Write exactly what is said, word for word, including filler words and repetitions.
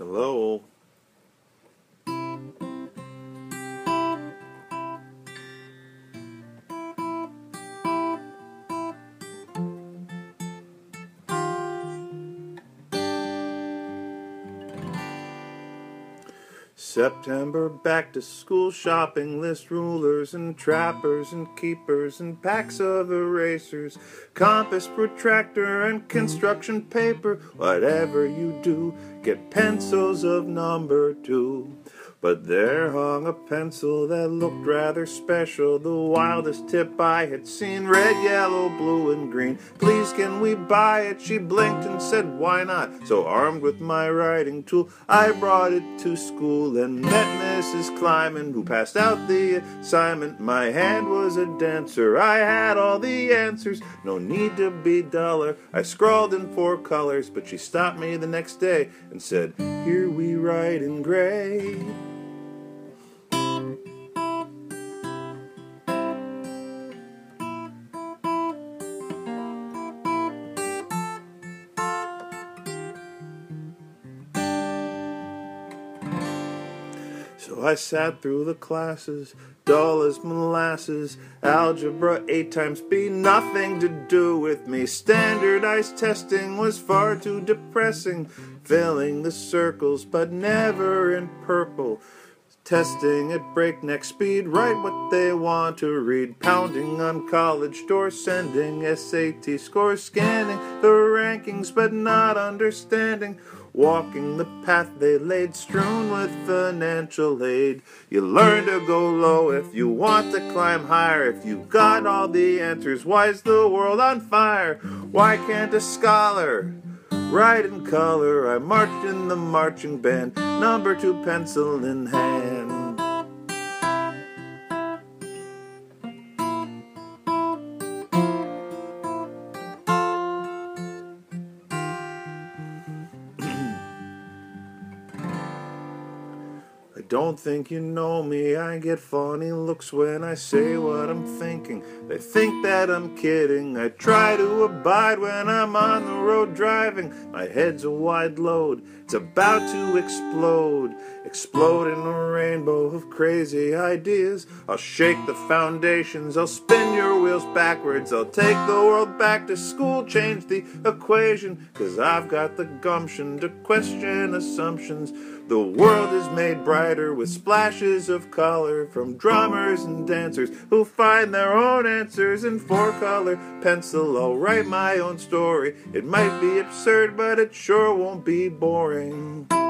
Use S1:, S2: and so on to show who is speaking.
S1: Hello. September back to school shopping list, rulers and trappers and keepers and packs of erasers, compass, protractor and construction paper. Whatever you do, get pencils of number two. But there hung a pencil that looked rather special, the wildest tip I had seen, red, yellow, blue, and green. Please can we buy it? She blinked and said why not? So armed with my writing tool, I brought it to school and met Missus Kleiman, who passed out the assignment. My hand was a dancer, I had all the answers, no need to be duller. I scrawled in four colors, but she stopped me the next day and said, here we write in gray. So I sat through the classes, dull as molasses, algebra eight times B, nothing to do with me. Standardized testing was far too depressing, filling the circles but never in purple. Testing at breakneck speed, write what they want to read, pounding on college doors, sending S A T scores, scanning the rankings but not understanding, walking the path they laid, strewn with financial aid. You learn to go low if you want to climb higher. If you got all the answers, why is the world on fire? Why can't a scholar write in color? I marched in the marching band, number two pencil in hand. I don't think you know me, I get funny looks when I say what I'm thinking. They think that I'm kidding, I try to abide when I'm on the road driving. My head's a wide load, it's about to explode. Explode in a rainbow of crazy ideas. I'll shake the foundations, I'll spin your wheels backwards. I'll take the world back to school, change the equation, 'cause I've got the gumption to question assumptions. The world is made brighter with splashes of color from drummers and dancers who find their own answers in four-color pencil. I'll write my own story. It might be absurd, but it sure won't be boring.